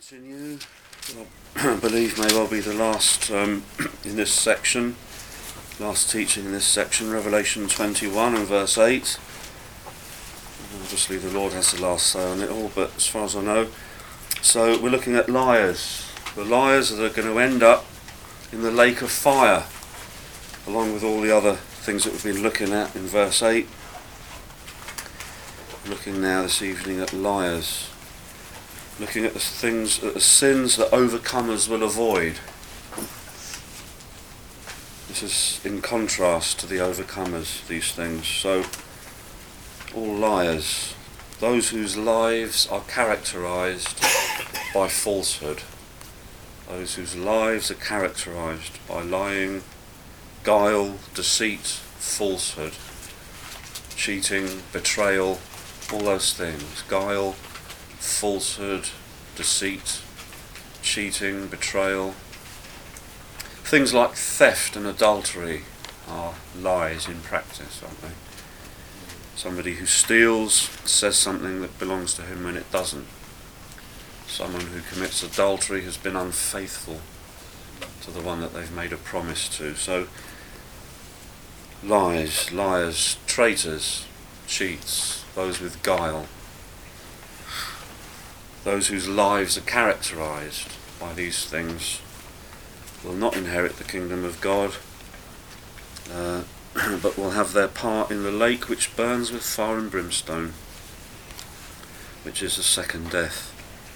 Continue. I believe may well be the last in this section, last teaching in this section, Revelation 21 and verse 8. Obviously the Lord has the last say on it all, but as far as I know. So we're looking at liars. The liars that are going to end up in the lake of fire, along with all the other things that we've been looking at in verse 8. We're looking now this evening at liars. Looking at the things, at the sins that overcomers will avoid. This is in contrast to the overcomers, these things. So, all liars, those whose lives are characterized by falsehood, those whose lives are characterized by lying, guile, deceit, falsehood, cheating, betrayal, all those things, guile, falsehood, deceit, cheating, betrayal. Things like theft and adultery are lies in practice, aren't they? Somebody who steals says something that belongs to him when it doesn't. Someone who commits adultery has been unfaithful to the one that they've made a promise to. So, lies, liars, traitors, cheats, those with guile. Those whose lives are characterized by these things will not inherit the kingdom of God, but will have their part in the lake which burns with fire and brimstone, which is the second death.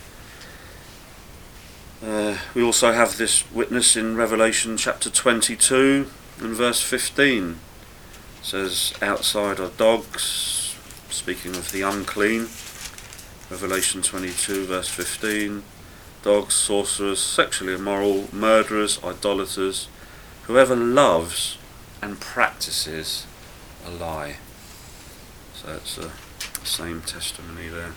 We also have this witness in Revelation chapter 22 and verse 15. It says, outside are dogs, speaking of the unclean. Revelation 22 verse 15, dogs, sorcerers, sexually immoral, murderers, idolaters, whoever loves and practices a lie. So it's the same testimony there.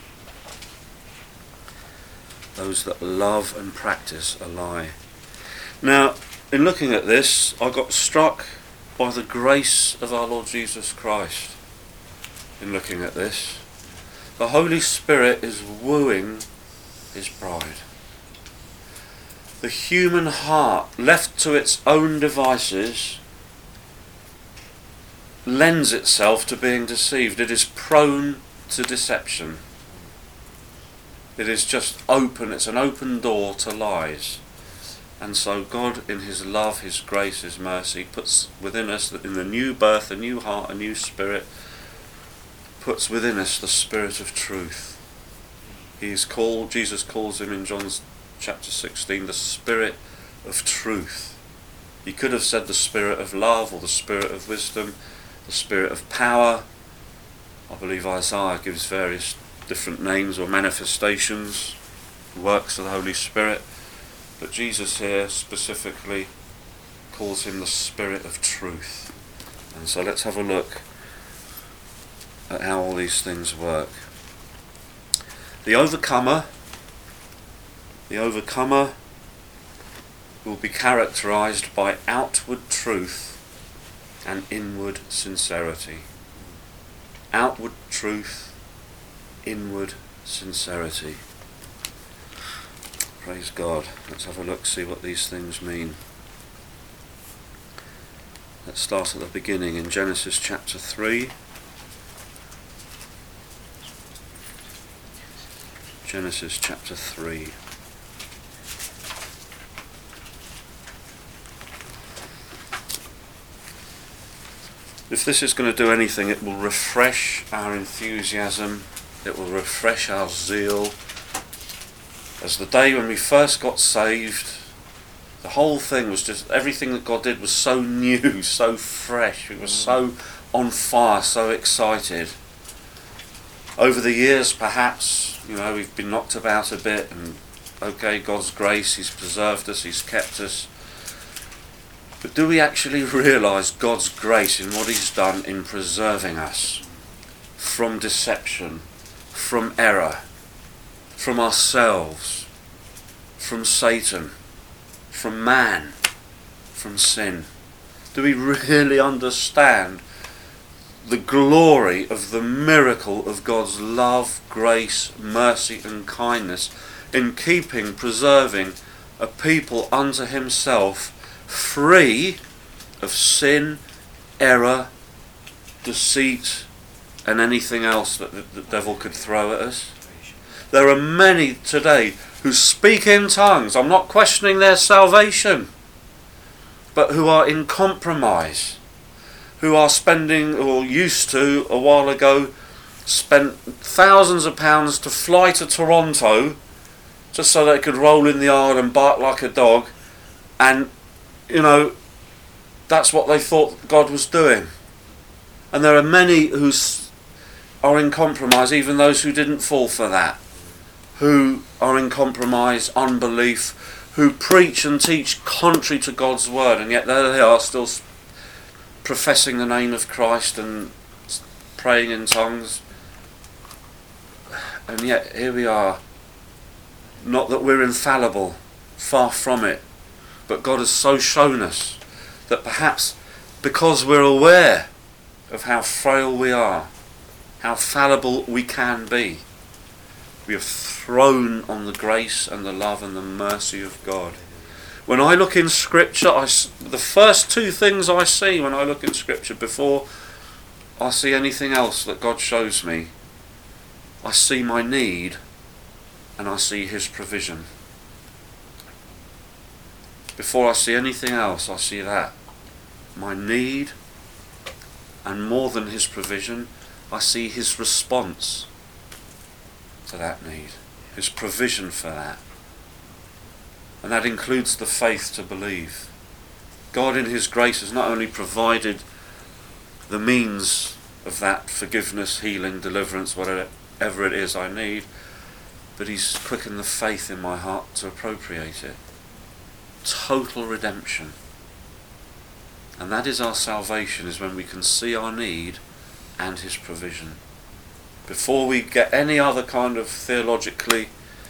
Those that love and practice a lie. Now, in looking at this, I got struck by the grace of our Lord Jesus Christ in looking at this. The Holy Spirit is wooing his bride. The human heart, left to its own devices, lends itself to being deceived. It is prone to deception. It is just open, it's an open door to lies. And so God, in his love, his grace, his mercy, puts within us, in the new birth, a new heart, a new spirit, puts within us the Spirit of truth. Jesus calls him in John chapter 16 the Spirit of truth. He could have said the Spirit of love or the Spirit of wisdom, the Spirit of power. I believe Isaiah gives various different names or manifestations, works of the Holy Spirit. But Jesus here specifically calls him the Spirit of truth. And so let's have a look at how all these things work. The overcomer will be characterized by outward truth and inward sincerity. Outward truth, inward sincerity. Praise God. Let's have a look, see what these things mean. Let's start at the beginning in Genesis chapter 3. Genesis chapter 3. If this is going to do anything, it will refresh our enthusiasm, it will refresh our zeal. As the day when we first got saved, the whole thing was just, everything that God did was so new, so fresh, it was so on fire, so excited. Over the years, perhaps, we've been knocked about a bit, and okay, God's grace, he's preserved us, he's kept us. But do we actually realise God's grace in what he's done in preserving us from deception, from error, from ourselves, from Satan, from man, from sin? Do we really understand the glory of the miracle of God's love, grace, mercy and kindness in keeping, preserving a people unto himself, free of sin, error, deceit, and anything else that the devil could throw at us. There are many today who speak in tongues. I'm not questioning their salvation, but who are in compromise, who are spending, or used to a while ago, spent thousands of pounds to fly to Toronto just so they could roll in the yard and bark like a dog, and that's what they thought God was doing. And there are many who are in compromise, even those who didn't fall for that, who are in compromise, unbelief, who preach and teach contrary to God's word, and yet there they are still professing the name of Christ and praying in tongues. And yet here we are. Not that we're infallible, far from it, but God has so shown us that perhaps because we're aware of how frail we are, how fallible we can be, we have thrown on the grace and the love and the mercy of God. When I look in Scripture, the first two things I see when I look in Scripture, before I see anything else that God shows me, I see my need and I see his provision. Before I see anything else, I see that. My need, and more than his provision, I see his response to that need, his provision for that. And that includes the faith to believe. God in his grace has not only provided the means of that forgiveness, healing, deliverance, whatever it is I need, but he's quickened the faith in my heart to appropriate it. Total redemption. And that is our salvation, is when we can see our need and his provision. Before we get any other kind of theologically,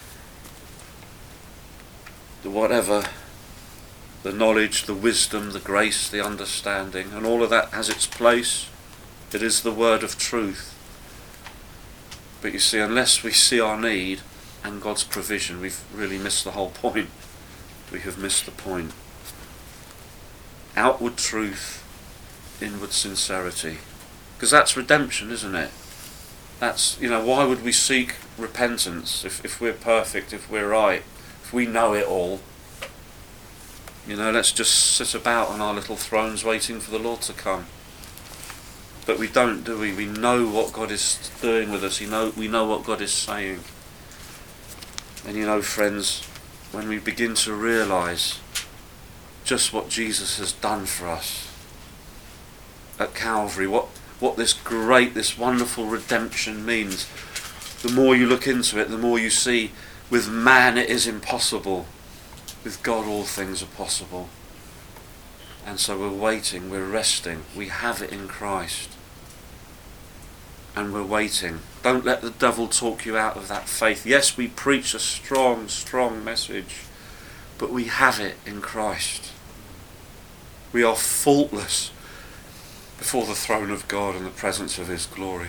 the knowledge, the wisdom, the grace, the understanding, and all of that has its place. It is the word of truth. But you see, unless we see our need and God's provision, we've really missed the whole point. We have missed the point. Outward truth, inward sincerity. Because that's redemption, isn't it? That's, why would we seek repentance if we're perfect, if we're right, if we know it all? Let's just sit about on our little thrones waiting for the Lord to come. But we don't, do we? We know what God is doing with us. We know what God is saying. And friends, when we begin to realise just what Jesus has done for us at Calvary, what this wonderful redemption means, the more you look into it, the more you see with man it is impossible. With God all things are possible. And so we're waiting, we're resting, we have it in Christ. And we're waiting. Don't let the devil talk you out of that faith. Yes, we preach a strong, strong message, but we have it in Christ. We are faultless before the throne of God and the presence of his glory.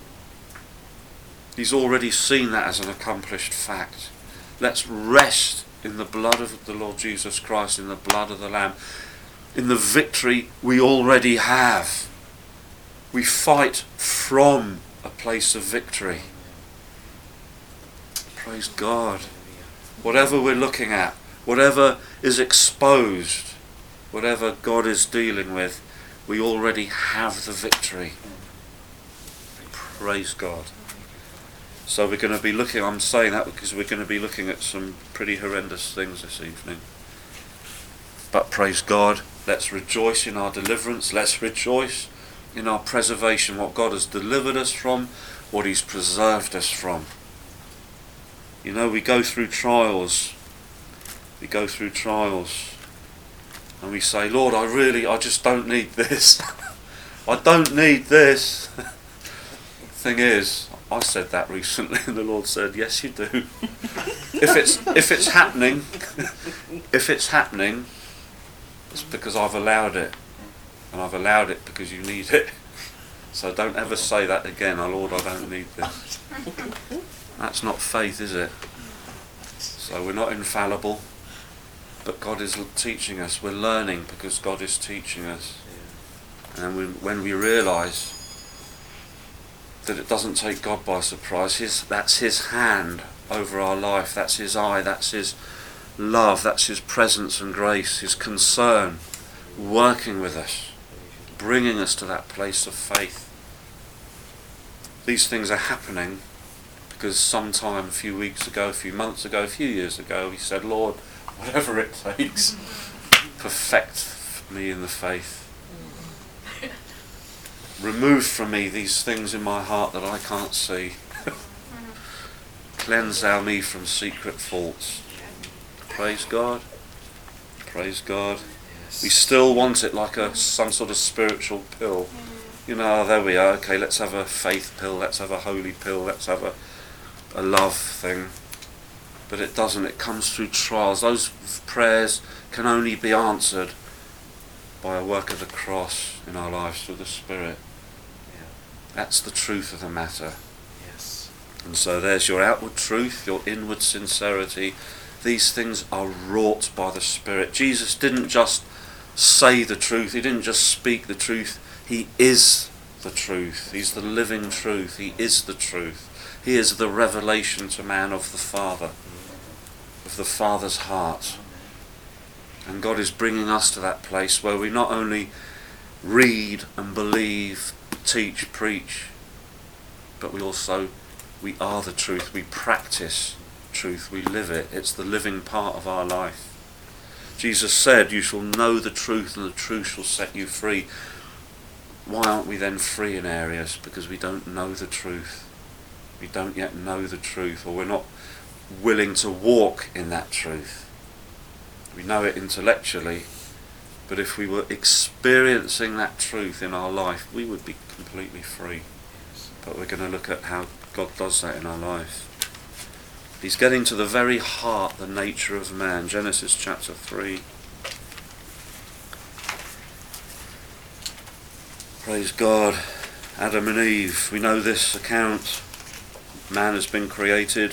He's already seen that as an accomplished fact. Let's rest in the blood of the Lord Jesus Christ, in the blood of the Lamb, in the victory we already have. We fight from a place of victory. Praise God. Whatever we're looking at, whatever is exposed, whatever God is dealing with, we already have the victory. Praise God. So we're going to be looking, I'm saying that because we're going to be looking at some pretty horrendous things this evening. But praise God, let's rejoice in our deliverance, let's rejoice in our preservation, what God has delivered us from, what he's preserved us from. We go through trials, and we say, Lord, I just don't need this. I don't need this. Thing is, I said that recently, and the Lord said, yes, you do. If it's happening, it's because I've allowed it, and I've allowed it because you need it. So don't ever say that again. Oh Lord, I don't need this. That's not faith, is it? So we're not infallible, but God is teaching us. We're learning because God is teaching us. And when we realise that it doesn't take God by surprise, that's his hand over our life, that's his eye, that's his love, that's his presence and grace, his concern, working with us, bringing us to that place of faith. These things are happening because sometime a few weeks ago, a few months ago, a few years ago, he said, Lord, whatever it takes, perfect me in the faith. Remove from me these things in my heart that I can't see. Cleanse thou me from secret faults. Praise God. Praise God. We still want it like some sort of spiritual pill. You know, there we are. Okay, let's have a faith pill. Let's have a holy pill. Let's have a love thing. But it doesn't. It comes through trials. Those prayers can only be answered by a work of the cross in our lives through the Spirit. That's the truth of the matter. Yes. And so there's your outward truth, your inward sincerity. These things are wrought by the Spirit. Jesus didn't just say the truth. He didn't just speak the truth. He is the truth. He's the living truth. He is the truth. He is the revelation to man of the Father, of the Father's heart. And God is bringing us to that place where we not only read and believe, teach, preach, but we are the truth. We practice truth. We live it. It's the living part of our life. Jesus said, you shall know the truth and the truth shall set you free. Why aren't we then free in areas? Because we don't know the truth. We don't yet know the truth, or we're not willing to walk in that truth. We know it intellectually, but if we were experiencing that truth in our life, we would be completely free. But we're going to look at how God does that in our life. He's getting to the very heart, the nature of man. Genesis chapter 3. Praise God. Adam and Eve. We know this account. Man has been created.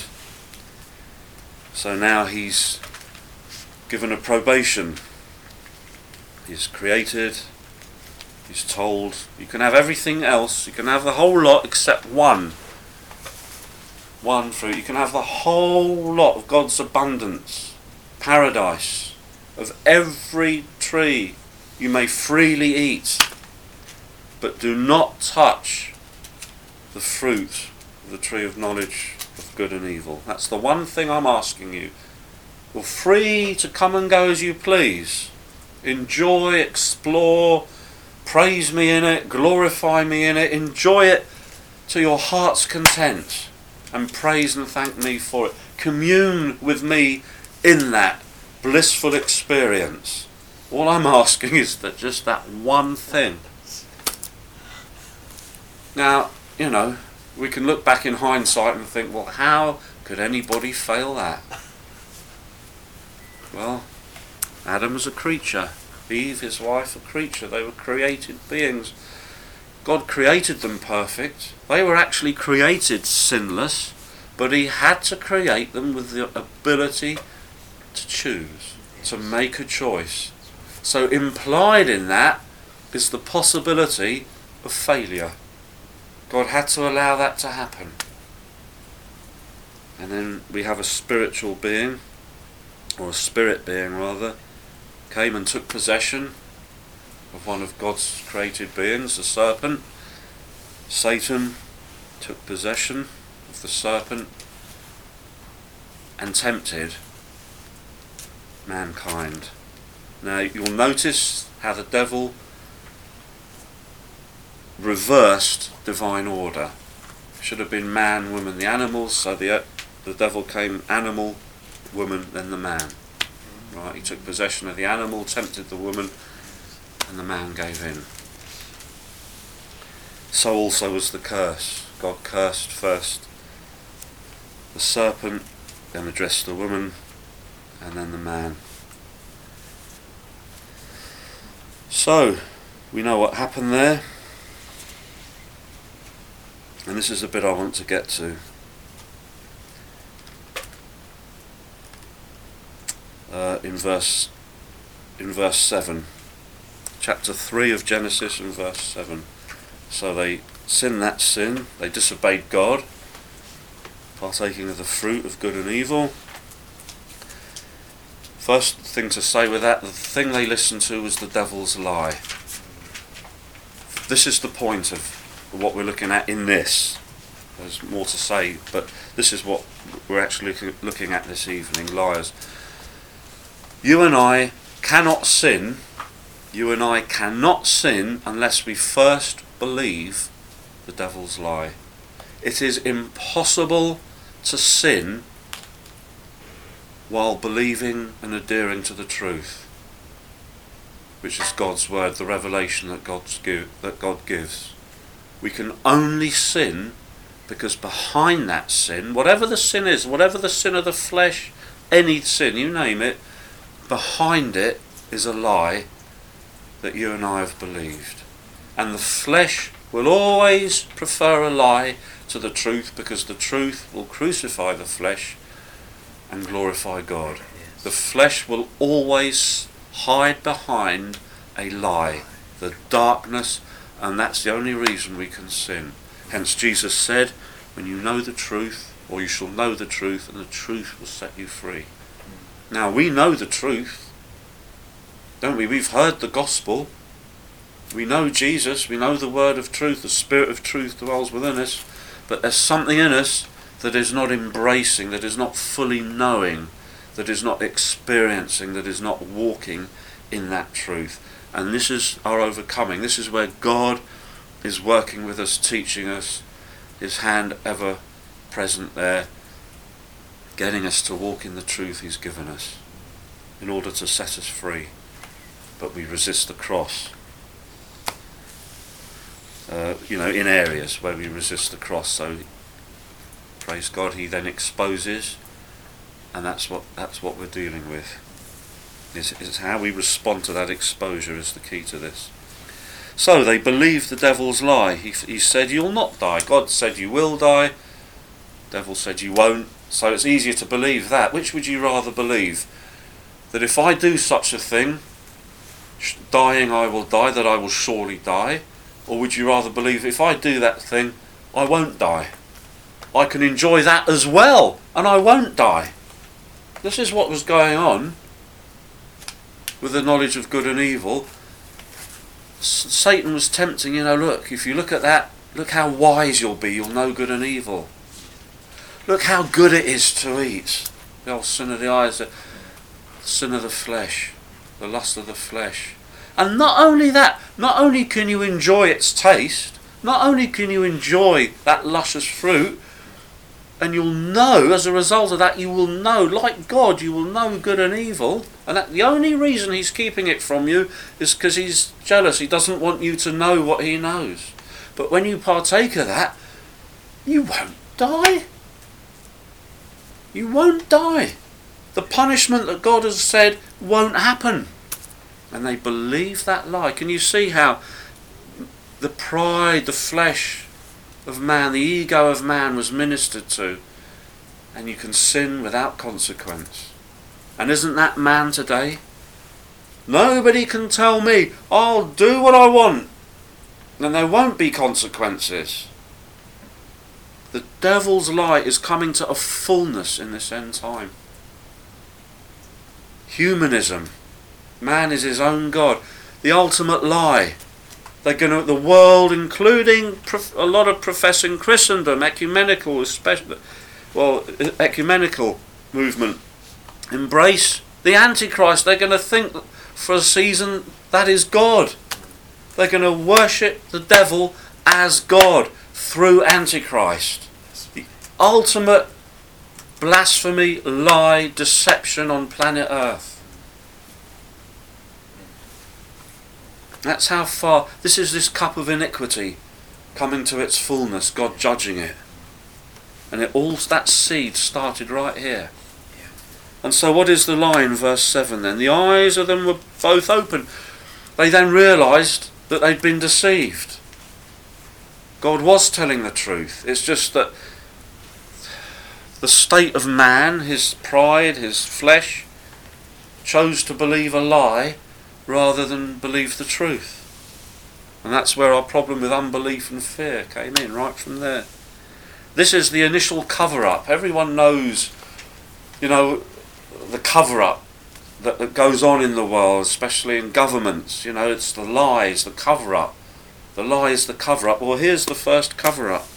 So now he's given a probation. He's created. He's told, you can have everything else. You can have the whole lot except one fruit. You can have the whole lot of God's abundance, paradise, of every tree you may freely eat. But do not touch the fruit of the tree of knowledge of good and evil. That's the one thing I'm asking you. You're free to come and go as you please. Enjoy, explore, praise me in it, glorify me in it, enjoy it to your heart's content and praise and thank me for it. Commune with me in that blissful experience. All I'm asking is that just that one thing. Now, you know, we can look back in hindsight and think, well, how could anybody fail that? Well, Adam was a creature. Eve, his wife, a creature. They were created beings. God created them perfect. They were actually created sinless, but he had to create them with the ability to choose, to make a choice. So implied in that is the possibility of failure. God had to allow that to happen. And then we have a spiritual being, or a spirit being rather, came and took possession of one of God's created beings, the serpent. Satan took possession of the serpent and tempted mankind. Now you'll notice how the devil reversed divine order. Should have been man, woman, the animals, so the devil came animal, woman, then the man. Right, he took possession of the animal, tempted the woman, and the man gave in. So also was the curse. God cursed first the serpent, then addressed the woman, and then the man. So, we know what happened there. And this is the bit I want to get to. in verse 7. Chapter 3 of Genesis and verse 7. So they sinned that sin, they disobeyed God, partaking of the fruit of good and evil. First thing to say with that, the thing they listened to was the devil's lie. This is the point of what we're looking at in this. There's more to say, but this is what we're actually looking at this evening, liars. You and I cannot sin unless we first believe the devil's lie. It is impossible to sin while believing and adhering to the truth, which is God's word, the revelation that God gives. We can only sin because behind that sin, whatever the sin is, whatever the sin of the flesh, any sin, you name it, behind it is a lie that you and I have believed. And the flesh will always prefer a lie to the truth, because the truth will crucify the flesh and glorify God. Yes. The flesh will always hide behind a lie, the darkness, and that's the only reason we can sin. Hence Jesus said, when you know the truth, or you shall know the truth, and the truth will set you free. Now we know the truth, don't we? We've heard the gospel. We know Jesus, we know the word of truth, the spirit of truth dwells within us, but there's something in us that is not embracing, that is not fully knowing, that is not experiencing, that is not walking in that truth. And this is our overcoming. This is where God is working with us, teaching us, his hand ever present there, getting us to walk in the truth he's given us in order to set us free. But we resist the cross. In areas where we resist the cross. So praise God, he then exposes, and that's what we're dealing with. Is how we respond to that exposure is the key to this. So they believed the devil's lie. He said you'll not die. God said you will die. Devil said you won't. So it's easier to believe that. Which would you rather believe? That if I do such a thing, dying I will die, that I will surely die? Or would you rather believe if I do that thing, I won't die? I can enjoy that as well, and I won't die. This is what was going on with the knowledge of good and evil. Satan was tempting, look, if you look at that, look how wise you'll be, you'll know good and evil. Look how good it is to eat. The old sin of the eyes, the sin of the flesh, the lust of the flesh. And not only that, not only can you enjoy its taste, not only can you enjoy that luscious fruit, and you'll know, as a result of that, you will know, like God, you will know good and evil. And that the only reason he's keeping it from you is because he's jealous. He doesn't want you to know what he knows. But when you partake of that, you won't die. You won't die. The punishment that God has said won't happen. And they believe that lie. Can you see how the pride, the flesh of man, the ego of man was ministered to? And you can sin without consequence. And isn't that man today? Nobody can tell me, I'll do what I want, and there won't be consequences. The devil's lie is coming to a fullness in this end time. Humanism. Man is his own God. The ultimate lie. The world, including a lot of professing Christendom, ecumenical movement, embrace the Antichrist. They're going to think for a season that is God. They're going to worship the devil as God through Antichrist. The ultimate blasphemy, lie, deception on planet Earth. That's how far. This is this cup of iniquity coming to its fullness, God judging it. And that seed started right here. And so what is the lie in verse 7 then? The eyes of them were both open. They then realised that they'd been deceived. God was telling the truth. It's just that the state of man, his pride, his flesh, chose to believe a lie rather than believe the truth. And that's where our problem with unbelief and fear came in, right from there. This is the initial cover-up. Everyone knows, the cover-up that goes on in the world, especially in governments. It's the lies, the cover-up. The lies, the cover-up. Well, here's the first cover-up.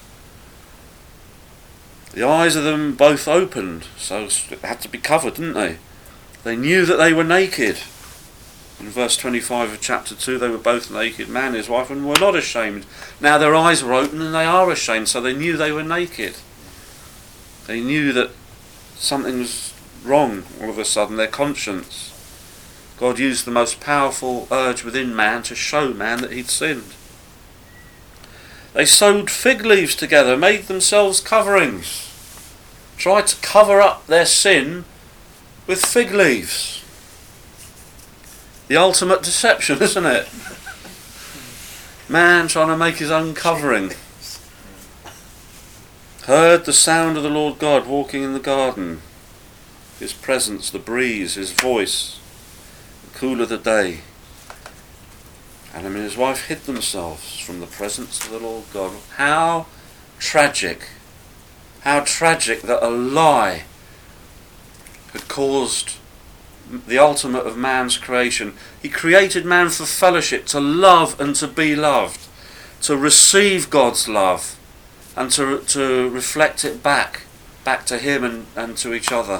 The eyes of them both opened, so it had to be covered, didn't they? They knew that they were naked. In verse 25 of chapter 2, they were both naked, man and his wife, and were not ashamed. Now their eyes were open and they are ashamed, so they knew they were naked. They knew that something was wrong all of a sudden, their conscience. God used the most powerful urge within man to show man that he'd sinned. They sewed fig leaves together, made themselves coverings, tried to cover up their sin with fig leaves. The ultimate deception, isn't it? Man trying to make his own covering. Heard the sound of the Lord God walking in the garden. His presence, the breeze, his voice, the cool of the day. Adam and his wife hid themselves from the presence of the Lord God. How tragic. How tragic that a lie had caused the ultimate of man's creation. He created man for fellowship, to love and to be loved, to receive God's love and to reflect it back to him and to each other.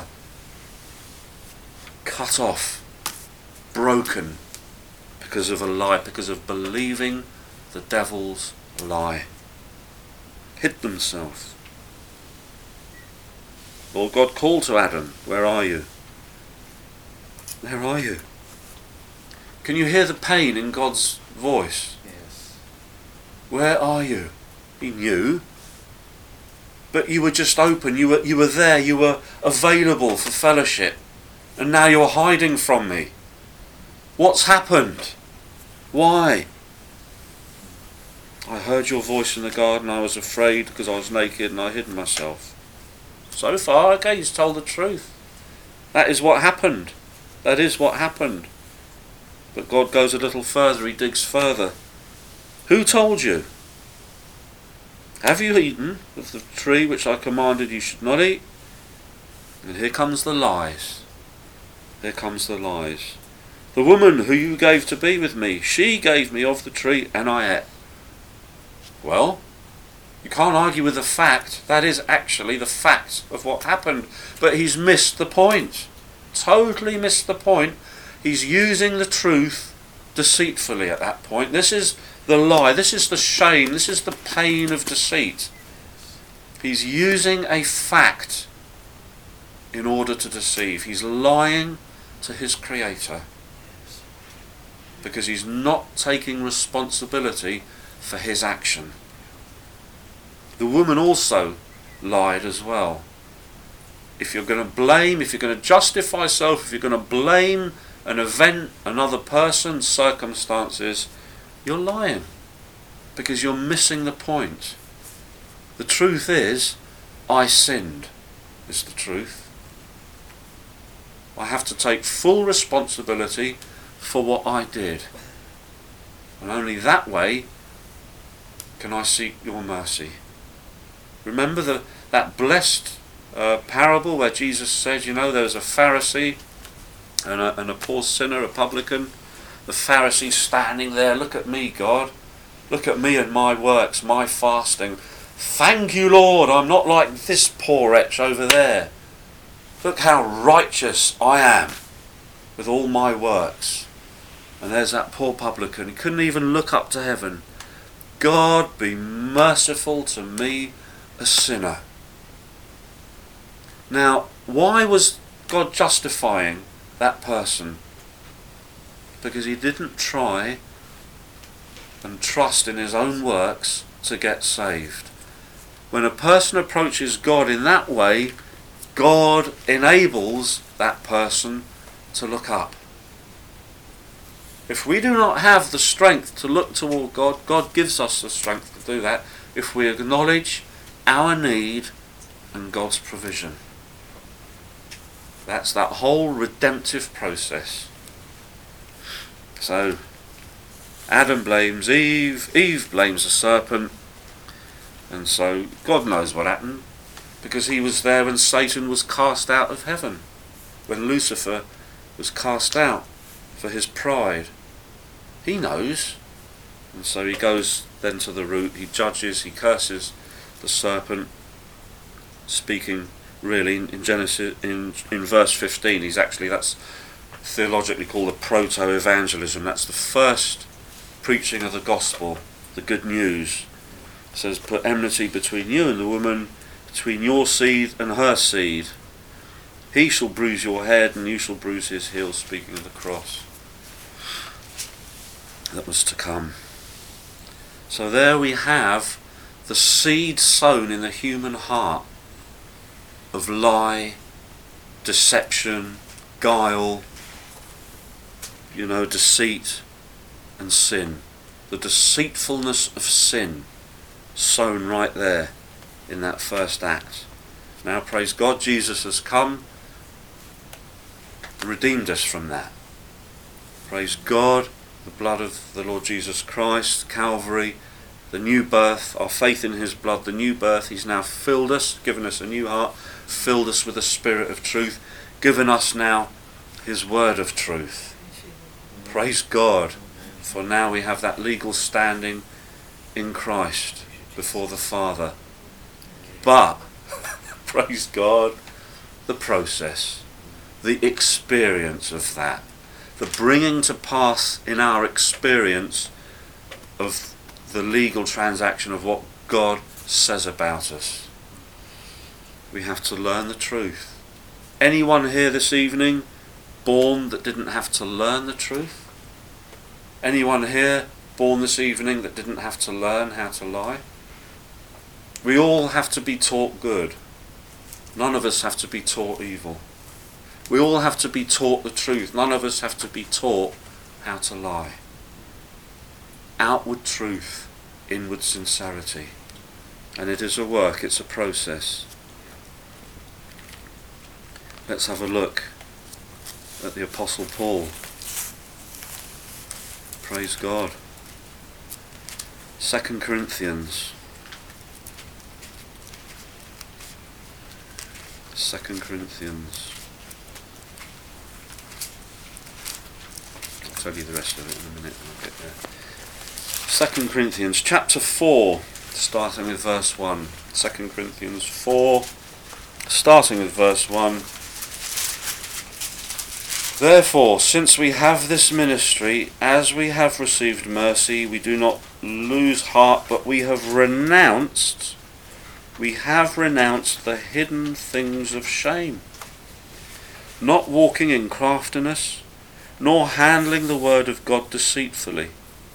Cut off, broken, because of a lie, because of believing the devil's lie. Hid themselves. Lord God called to Adam, where are you? Where are you? Can you hear the pain in God's voice? Yes. Where are you? He knew. But you were just open, you were there, you were available for fellowship. And now you're hiding from me. What's happened? Why? I heard your voice in the garden, I was afraid because I was naked and I hid myself. So far, okay, he's told the truth. That is what happened. That is what happened. But God goes a little further, he digs further. Who told you? Have you eaten of the tree which I commanded you should not eat? And here comes the lies. Here comes the lies. The woman who you gave to be with me, she gave me of the tree and I ate. Well, you can't argue with the fact. That is actually the fact of what happened. But he's missed the point. Totally missed the point. He's using the truth deceitfully at that point. This is the lie. This is the shame. This is the pain of deceit. He's using a fact in order to deceive. He's lying to his Creator because he's not taking responsibility for his action. The woman also lied as well. If you're going to blame, if you're going to justify yourself, if you're going to blame an event, another person, circumstances, you're lying because you're missing the point. The truth is, I sinned, is the truth. I have to take full responsibility for what I did. And only that way can I seek your mercy. Remember that blessed parable where Jesus said, there was a Pharisee and a poor sinner, a publican. The Pharisee standing there, look at me, God. Look at me and my works, my fasting. Thank you, Lord, I'm not like this poor wretch over there. Look how righteous I am with all my works. And there's that poor publican. He couldn't even look up to heaven. God, be merciful to me, a sinner. Now, why was God justifying that person? Because he didn't try and trust in his own works to get saved. When a person approaches God in that way, God enables that person to look up. If we do not have the strength to look toward God, God gives us the strength to do that if we acknowledge our need and God's provision. That's that whole redemptive process. So Adam blames Eve, Eve blames the serpent, and so God knows what happened, because he was there when Satan was cast out of heaven, when Lucifer was cast out for his pride. He knows, and so he goes then to the root, he judges, he curses the serpent, speaking really in Genesis, in verse 15, that's theologically called a proto-evangelism. That's the first preaching of the gospel, the good news. It says, put enmity between you and the woman, between your seed and her seed. He shall bruise your head and you shall bruise his heel, speaking of the cross that was to come. So there we have the seed sown in the human heart of lie, deception, guile, deceit and sin. The deceitfulness of sin sown right there in that first act. Now, praise God, Jesus has come and redeemed us from that. Praise God, the blood of the Lord Jesus Christ, Calvary, the new birth, our faith in his blood, the new birth. He's now filled us, given us a new heart, filled us with the Spirit of truth, given us now his word of truth. Praise God, for now we have that legal standing in Christ before the Father. But, praise God, the process, the experience of that, the bringing to pass in our experience of the legal transaction of what God says about us. We have to learn the truth. Anyone here this evening born that didn't have to learn the truth? Anyone here born this evening that didn't have to learn how to lie? We all have to be taught good. None of us have to be taught evil. We all have to be taught the truth. None of us have to be taught how to lie. Outward truth, inward sincerity. And it is a work, it's a process. Let's have a look at the Apostle Paul. Praise God. 2 Corinthians. 2 Corinthians. I'll tell you the rest of it in a minute when I get there. 2 Corinthians chapter 4, starting with verse 1. 2 Corinthians 4, starting with verse 1. Therefore, since we have this ministry, as we have received mercy, we do not lose heart, but we have renounced the hidden things of shame, not walking in craftiness, nor handling the word of God deceitfully.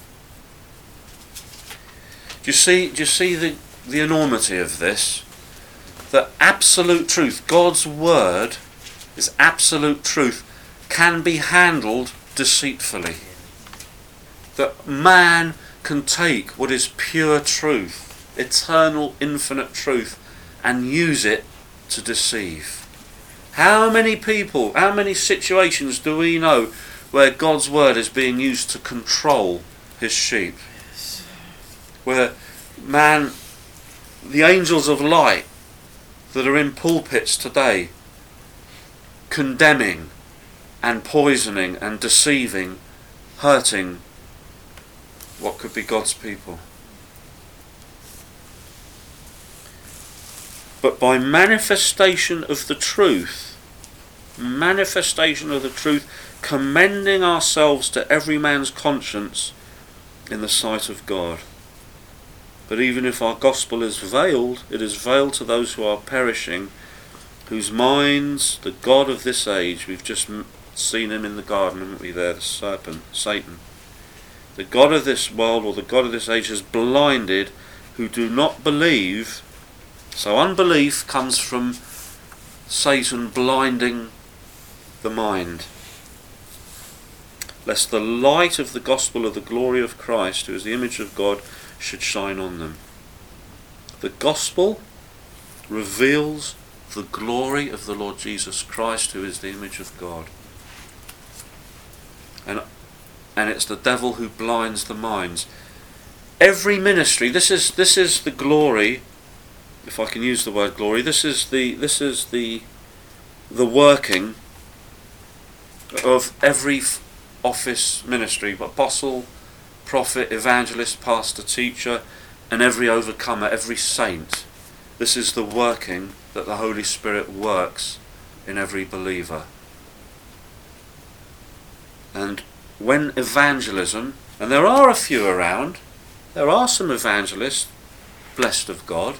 Do you see the enormity of this? That absolute truth, God's word is absolute truth, can be handled deceitfully. That man can take what is pure truth, eternal, infinite truth, and use it to deceive. How many people, how many situations do we know where God's word is being used to control his sheep? Where man, the angels of light that are in pulpits today, condemning and poisoning and deceiving, hurting what could be God's people. But by manifestation of the truth, commending ourselves to every man's conscience in the sight of God. But even if our gospel is veiled, it is veiled to those who are perishing, whose minds the God of this age, we've just seen him in the garden, haven't we there, the serpent, Satan. The God of this world, or the God of this age, has blinded, who do not believe. So unbelief comes from Satan blinding the mind, lest the light of the gospel of the glory of Christ, who is the image of God, should shine on them. The gospel reveals the glory of the Lord Jesus Christ, who is the image of God. And it's the devil who blinds the minds. Every ministry, this is the glory, if I can use the word glory, this is the working of every office ministry, apostle, prophet, evangelist, pastor, teacher, and every overcomer, every saint. This is the working that the Holy Spirit works in every believer. And when evangelism, and there are a few around, there are some evangelists, blessed of God,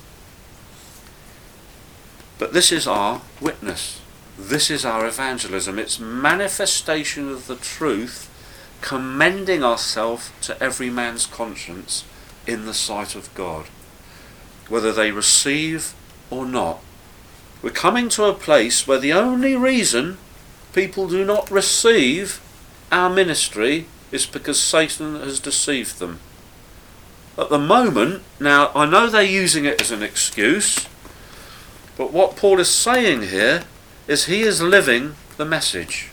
but this is our witness. This is our evangelism. It's manifestation of the truth, commending ourselves to every man's conscience in the sight of God, whether they receive or not. We're coming to a place where the only reason people do not receive our ministry is because Satan has deceived them. At the moment, now I know they're using it as an excuse, but what Paul is saying here is he is living the message.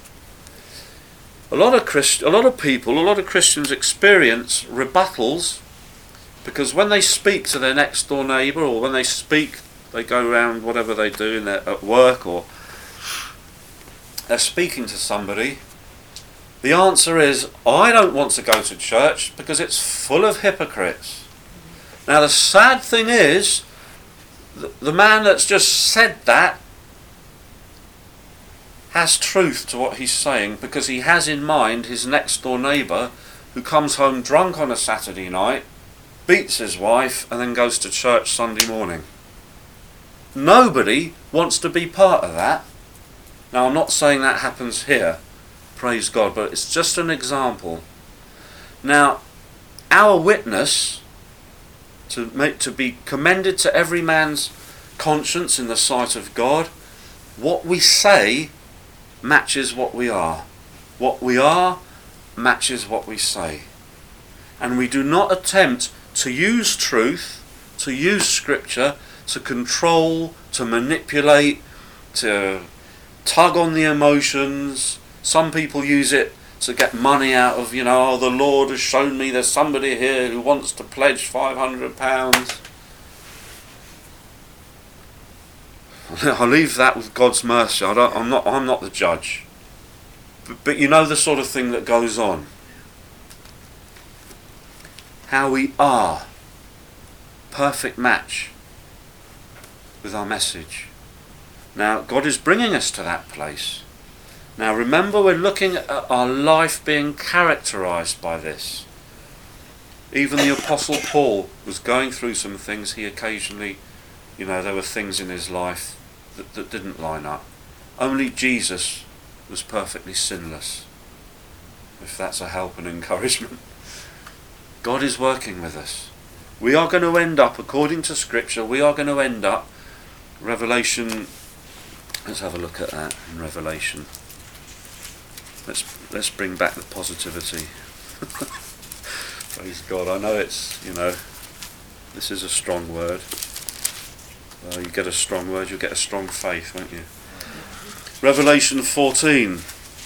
A lot of Christians experience rebuttals because when they speak to their next door neighbour, or when they go around whatever they do at work, or they're speaking to somebody, the answer is, I don't want to go to church because it's full of hypocrites. Now the sad thing is, the man that's just said that has truth to what he's saying, because he has in mind his next door neighbour who comes home drunk on a Saturday night, beats his wife, and then goes to church Sunday morning. Nobody wants to be part of that. Now I'm not saying that happens here, praise God, but it's just an example. Now, our witness, to be commended to every man's conscience in the sight of God, what we say matches what we are. What we are matches what we say. And we do not attempt to use truth, to use scripture, to control, to manipulate, to tug on the emotions. Some people use it to get money out of, oh, the Lord has shown me there's somebody here who wants to pledge £500. I'll leave that with God's mercy. I'm not the judge. But you know the sort of thing that goes on. How we are perfect match with our message. Now, God is bringing us to that place. Now, remember, we're looking at our life being characterized by this. Even the Apostle Paul was going through some things. He occasionally, there were things in his life that didn't line up. Only Jesus was perfectly sinless, if that's a help and encouragement. God is working with us. We are going to end up, according to Scripture, Revelation, let's have a look at that in Revelation. Let's bring back the positivity. Praise God. I know it's, this is a strong word. Well, you get a strong word, you'll get a strong faith, won't you? Revelation 14.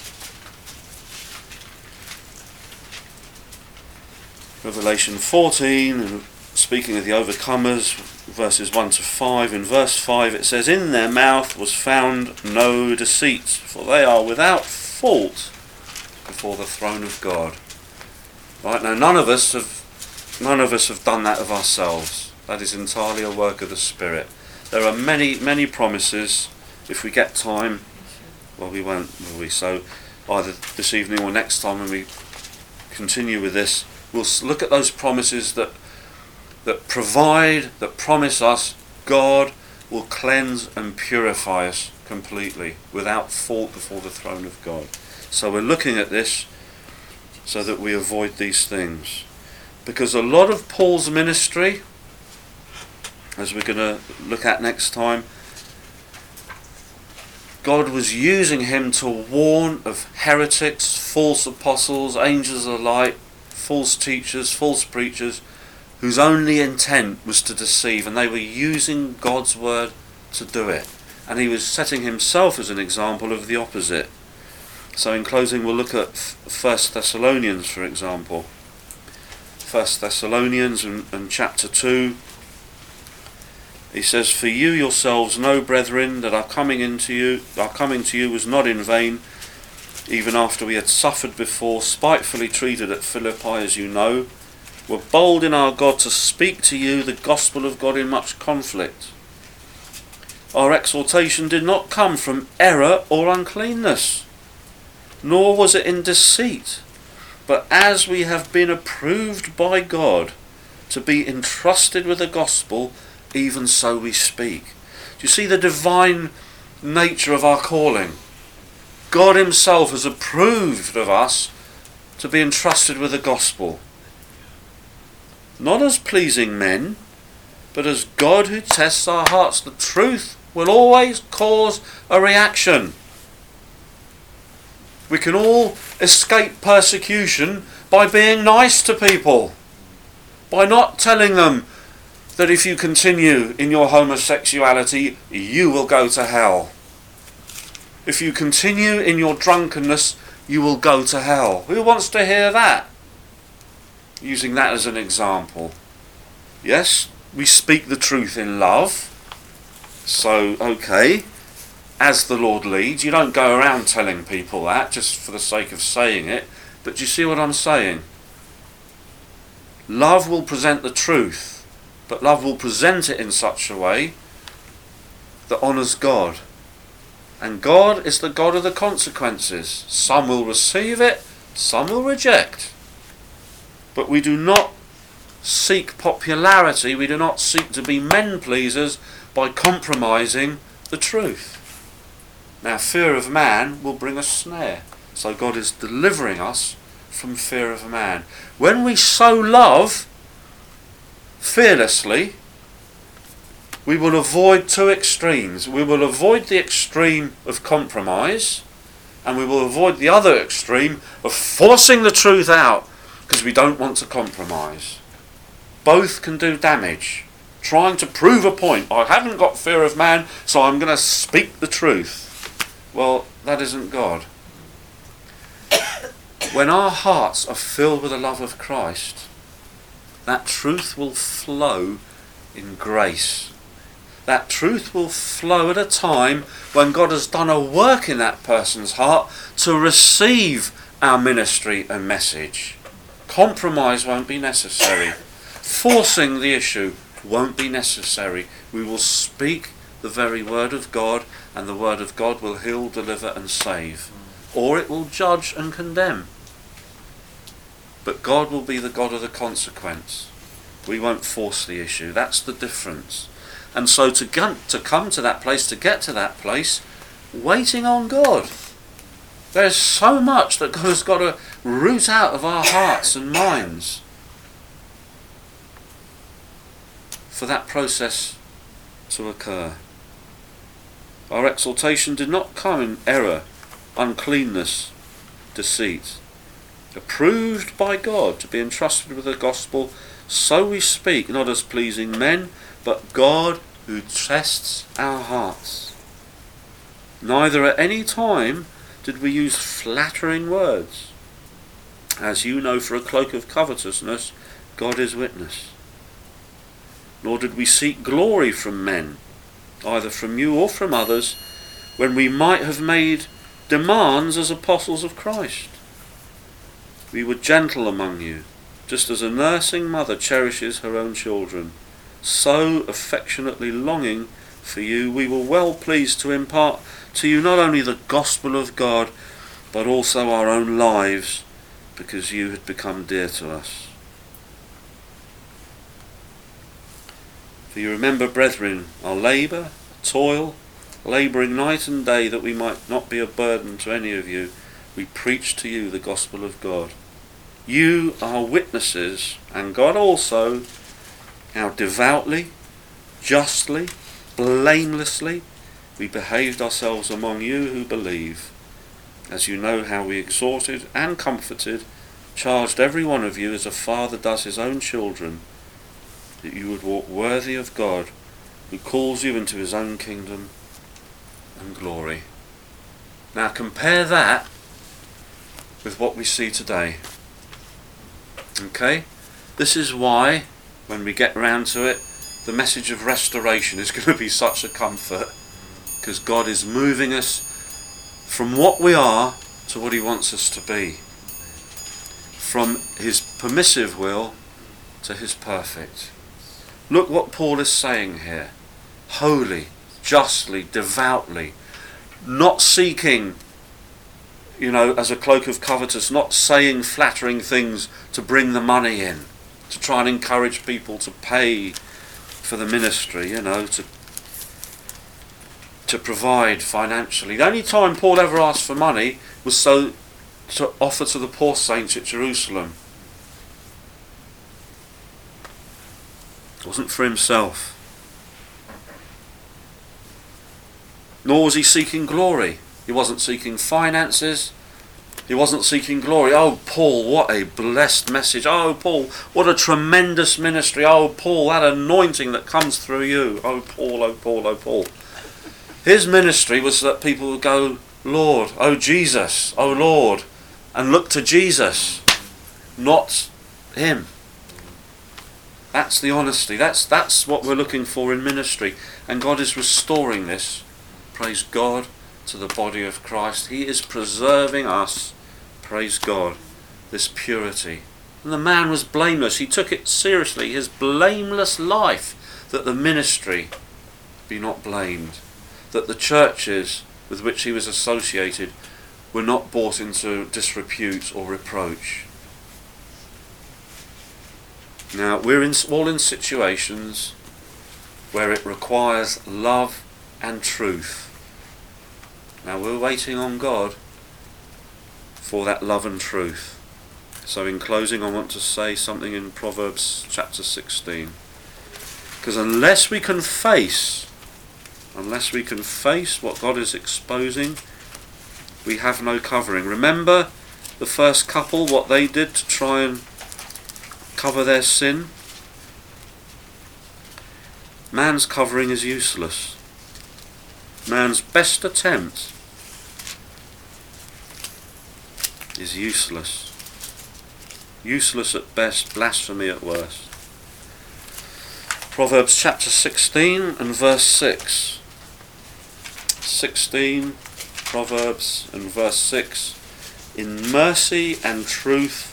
Revelation 14, speaking of the overcomers, verses 1 to 5. In verse 5 it says, "In their mouth was found no deceit, for they are without fault before the throne of God." Right, now none of us have done that of ourselves. That is entirely a work of the Spirit. There are many promises. If we get time, well, we won't, will we? So either this evening or next time when we continue with this, we'll look at those promises that promise us God will cleanse and purify us completely, without fault before the throne of God. So we're looking at this so that we avoid these things. Because a lot of Paul's ministry, as we're going to look at next time, God was using him to warn of heretics, false apostles, angels of light, false teachers, false preachers, whose only intent was to deceive, and they were using God's word to do it. And he was setting himself as an example of the opposite. So in closing, we'll look at 1 Thessalonians, for example. 1 Thessalonians and chapter 2. He says, "For you yourselves know, brethren, that our coming to you was not in vain, even after we had suffered before, spitefully treated at Philippi, as you know, were bold in our God to speak to you the gospel of God in much conflict. Our exhortation did not come from error or uncleanness, nor was it in deceit, but as we have been approved by God to be entrusted with the gospel, even so we speak." Do you see the divine nature of our calling? God himself has approved of us to be entrusted with the gospel. Not as pleasing men, but as God who tests our hearts. The truth will always cause a reaction. We can all escape persecution by being nice to people, by not telling them that if you continue in your homosexuality, you will go to hell. If you continue in your drunkenness, you will go to hell. Who wants to hear that? Using that as an example. Yes, we speak the truth in love. So, okay, as the Lord leads, you don't go around telling people that just for the sake of saying it. But do you see what I'm saying? Love will present the truth, but love will present it in such a way that honours God. And God is the God of the consequences. Some will receive it, some will reject. But we do not seek popularity, we do not seek to be men pleasers by compromising the truth. Now, fear of man will bring a snare. So God is delivering us from fear of man. When we sow love fearlessly, we will avoid two extremes. We will avoid the extreme of compromise, and we will avoid the other extreme of forcing the truth out because we don't want to compromise. Both can do damage. Trying to prove a point. I haven't got fear of man, so I'm going to speak the truth. Well, that isn't God. When our hearts are filled with the love of Christ, that truth will flow in grace. That truth will flow at a time when God has done a work in that person's heart to receive our ministry and message. Compromise won't be necessary. Forcing the issue won't be necessary. We will speak the very word of God, and the word of God will heal, deliver and save. Or it will judge and condemn. But God will be the God of the consequence. We won't force the issue. That's the difference. And so to come to that place, to get to that place, waiting on God. There's so much that God has got to root out of our hearts and minds for that process to occur. Our exaltation did not come in error, uncleanness, deceit. Approved by God to be entrusted with the gospel, so we speak, not as pleasing men, but God who tests our hearts. Neither at any time did we use flattering words. As you know, for a cloak of covetousness, God is witness. Nor did we seek glory from men, either from you or from others, when we might have made demands as apostles of Christ. We were gentle among you, just as a nursing mother cherishes her own children. So affectionately longing for you, we were well pleased to impart to you not only the gospel of God, but also our own lives, because you had become dear to us. For you remember, brethren, our labour, toil, labouring night and day, that we might not be a burden to any of you. We preach to you the gospel of God. You are witnesses, and God also, how devoutly, justly, blamelessly we behaved ourselves among you who believe, as you know how we exhorted and comforted, charged every one of you as a father does his own children, that you would walk worthy of God, who calls you into his own kingdom and glory. Now compare that with what we see today. Okay? This is why, when we get round to it, the message of restoration is going to be such a comfort, because God is moving us from what we are to what he wants us to be. From his permissive will to his perfect. Look what Paul is saying here. Holy, justly, devoutly, not seeking, as a cloak of covetous, not saying flattering things to bring the money in, to try and encourage people to pay for the ministry, to provide financially. The only time Paul ever asked for money was so to offer to the poor saints at Jerusalem. It wasn't for himself. Nor was he seeking glory. He wasn't seeking finances. He wasn't seeking glory. Oh, Paul, what a blessed message. Oh, Paul, what a tremendous ministry. Oh, Paul, that anointing that comes through you. Oh, Paul, oh, Paul, oh, Paul. His ministry was that people would go, Lord, oh, Jesus, oh, Lord, and look to Jesus, not him. That's the honesty. That's what we're looking for in ministry. And God is restoring this, praise God, to the body of Christ. He is preserving us, praise God, this purity. And the man was blameless. He took it seriously, his blameless life, that the ministry be not blamed, that the churches with which he was associated were not brought into disrepute or reproach. Now, we're all in situations where it requires love and truth. Now, we're waiting on God for that love and truth. So in closing, I want to say something in Proverbs chapter 16. Because unless we can face what God is exposing, we have no covering. Remember the first couple, what they did to try and cover their sin? Man's covering is useless. Man's best attempt is useless. Useless at best, blasphemy at worst. Proverbs chapter 16 and verse 6. 16, Proverbs and verse 6. In mercy and truth,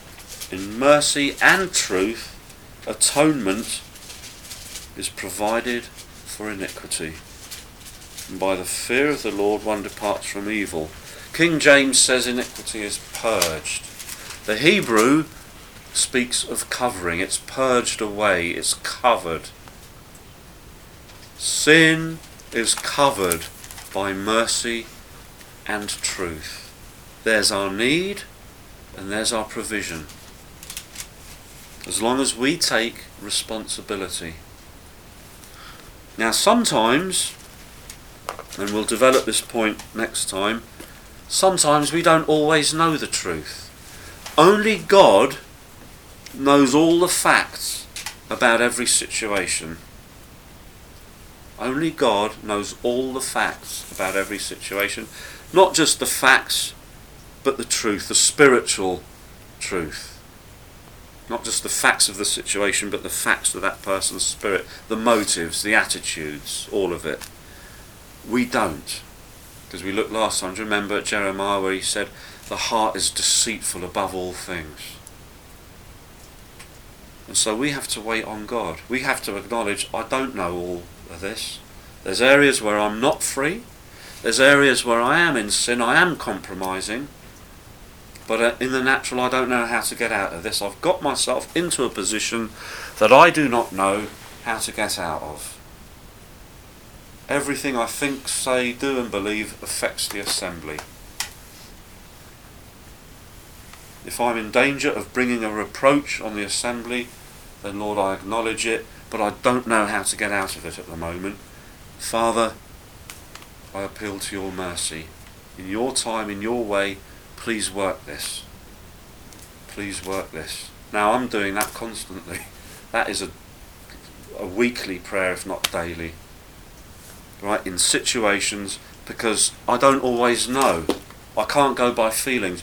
atonement is provided for iniquity. And by the fear of the Lord one departs from evil. King James says iniquity is purged. The Hebrew speaks of covering. It's purged away. It's covered. Sin is covered by mercy and truth. There's our need and there's our provision. As long as we take responsibility. Now sometimes, and we'll develop this point next time, sometimes we don't always know the truth. Only God knows all the facts about every situation. Only God knows all the facts about every situation. Not just the facts, but the truth, the spiritual truth. Not just the facts of the situation, but the facts of that person's spirit, the motives, the attitudes, all of it. We don't. Because we looked last time, do you remember at Jeremiah where he said, the heart is deceitful above all things. And so we have to wait on God. We have to acknowledge, I don't know all of this. There's areas where I'm not free. There's areas where I am in sin, I am compromising. But in the natural, I don't know how to get out of this. I've got myself into a position that I do not know how to get out of. Everything I think, say, do and believe affects the assembly. If I'm in danger of bringing a reproach on the assembly, then Lord, I acknowledge it, but I don't know how to get out of it at the moment. Father, I appeal to your mercy. In your time, in your way, please work this. Please work this. Now I'm doing that constantly. That is a weekly prayer, if not daily. Right, in situations, because I don't always know. I can't go by feelings.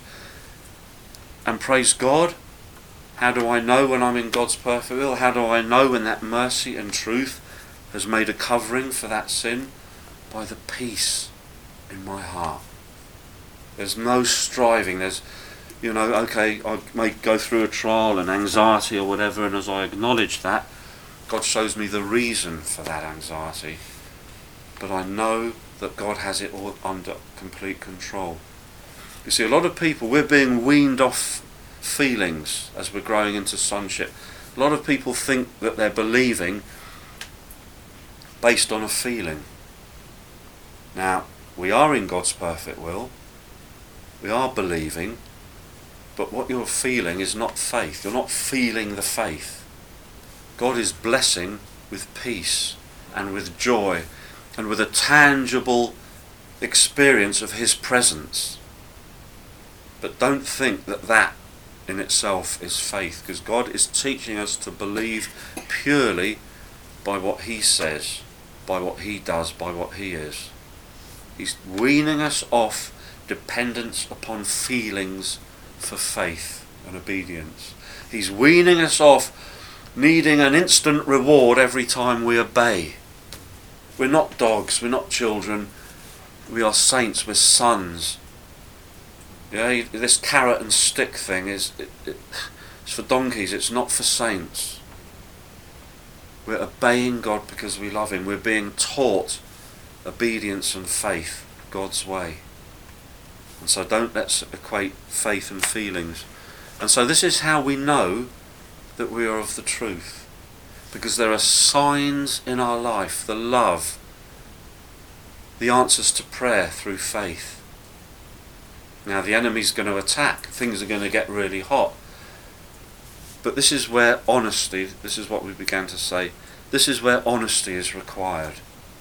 And praise God, how do I know when I'm in God's perfect will? How do I know when that mercy and truth has made a covering for that sin? By the peace in my heart. There's no striving. There's, okay, I may go through a trial and anxiety or whatever, and as I acknowledge that, God shows me the reason for that anxiety. But I know that God has it all under complete control. You see, a lot of people, we're being weaned off feelings as we're growing into sonship. A lot of people think that they're believing based on a feeling. Now, we are in God's perfect will. We are believing. But what you're feeling is not faith. You're not feeling the faith. God is blessing with peace and with joy and with a tangible experience of his presence. But don't think that that in itself is faith, because God is teaching us to believe purely by what he says, by what he does, by what he is. He's weaning us off dependence upon feelings for faith and obedience. He's weaning us off needing an instant reward every time we obey. We're not dogs, we're not children, we are saints, we're sons. Yeah, this carrot and stick thing it's for donkeys, it's not for saints. We're obeying God because we love him. We're being taught obedience and faith God's way. And so don't let's equate faith and feelings. And so this is how we know that we are of the truth. Because there are signs in our life, the love, the answers to prayer through faith. Now the enemy's going to attack, things are going to get really hot. But this is where honesty, this is what we began to say, this is where honesty is required.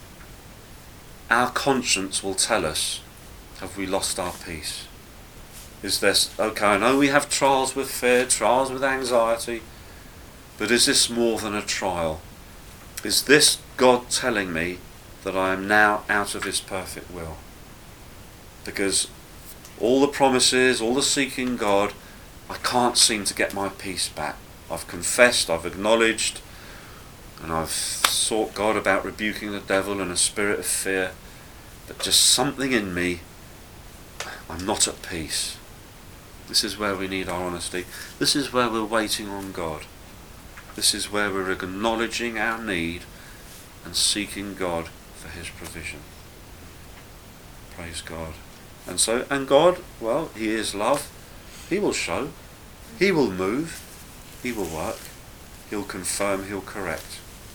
Our conscience will tell us, have we lost our peace? Is this, okay, I know we have trials with fear, trials with anxiety, but is this more than a trial? Is this God telling me that I am now out of his perfect will? Because all the promises, all the seeking God, I can't seem to get my peace back. I've confessed, I've acknowledged, and I've sought God about rebuking the devil and a spirit of fear, but just something in me, I'm not at peace. This is where we need our honesty. This is where we're waiting on God. This is where we're acknowledging our need and seeking God for his provision. Praise God. And God, well, he is love. He will show. He will move. He will work. He'll confirm. He'll correct.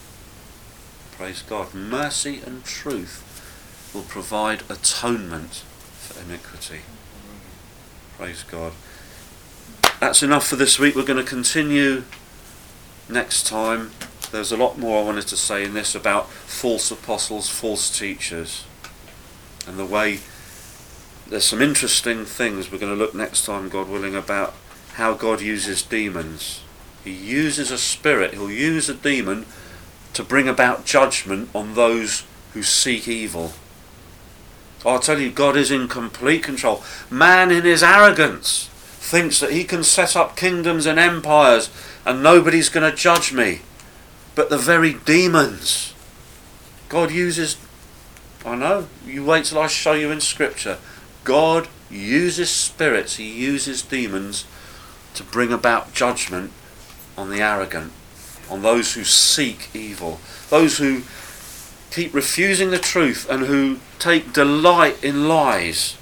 Praise God. Mercy and truth will provide atonement for iniquity. Praise God. That's enough for this week. We're going to continue next time. There's a lot more I wanted to say in this about false apostles, false teachers, and the way there's some interesting things we're going to look next time, God willing, about how God uses demons. He uses a spirit, he'll use a demon to bring about judgment on those who seek evil. I'll tell you, God is in complete control. Man in his arrogance thinks that he can set up kingdoms and empires and nobody's going to judge me. But the very demons God uses, I know, you wait till I show you in Scripture. God uses spirits, he uses demons to bring about judgment on the arrogant, on those who seek evil, those who keep refusing the truth and who take delight in lies.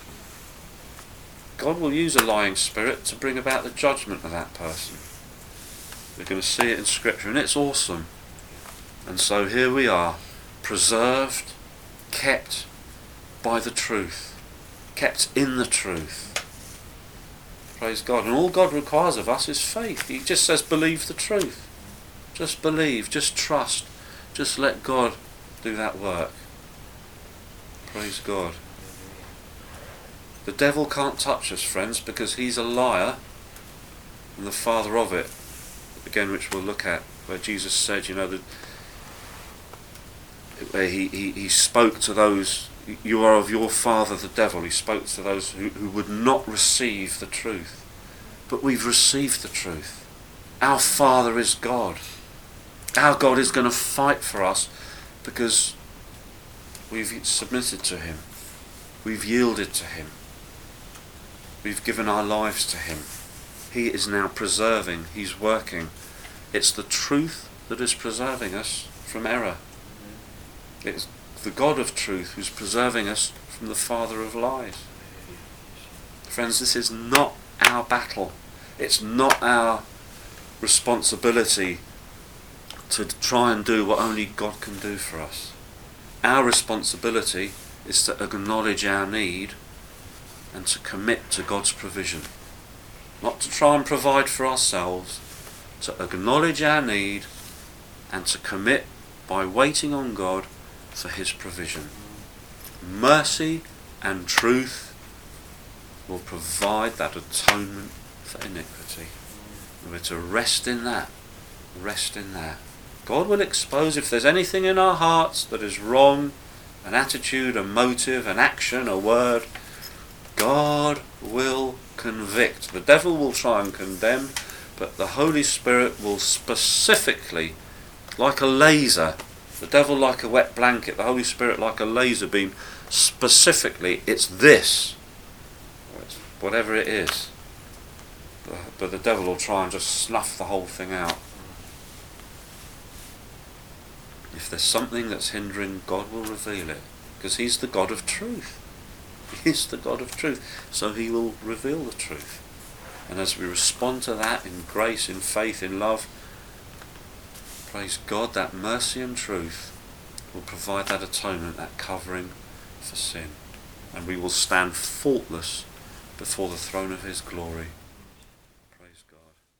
God will use a lying spirit to bring about the judgment of that person. We're going to see it in Scripture, and it's awesome. And so here we are, preserved, kept by the truth, kept in the truth. Praise God. And all God requires of us is faith. He just says believe the truth. Just believe, just trust, just let God do that work. Praise God. The devil can't touch us, friends, because he's a liar and the father of it. Again, which we'll look at, where Jesus said, where he spoke to those, you are of your father the devil. He spoke to those who would not receive the truth. But we've received the truth. Our Father is God. Our God is going to fight for us because we've submitted to him. We've yielded to him. We've given our lives to him. He is now preserving. He's working. It's the truth that is preserving us from error. It's the God of truth who's preserving us from the father of lies. Friends, this is not our battle. It's not our responsibility to try and do what only God can do for us. Our responsibility is to acknowledge our need and to commit to God's provision. Not to try and provide for ourselves, to acknowledge our need and to commit by waiting on God for his provision. Mercy and truth will provide that atonement for iniquity. We're to rest in that. Rest in that. God will expose if there's anything in our hearts that is wrong, an attitude, a motive, an action, a word. God will convict. The devil will try and condemn, but the Holy Spirit will specifically, like a laser, the devil like a wet blanket, the Holy Spirit like a laser beam, specifically, it's this, or it's whatever it is. But the devil will try and just snuff the whole thing out. If there's something that's hindering, God will reveal it, because he's the God of truth. He's the God of truth, so he will reveal the truth. And as we respond to that in grace, in faith, in love, praise God, that mercy and truth will provide that atonement, that covering for sin. And we will stand faultless before the throne of his glory.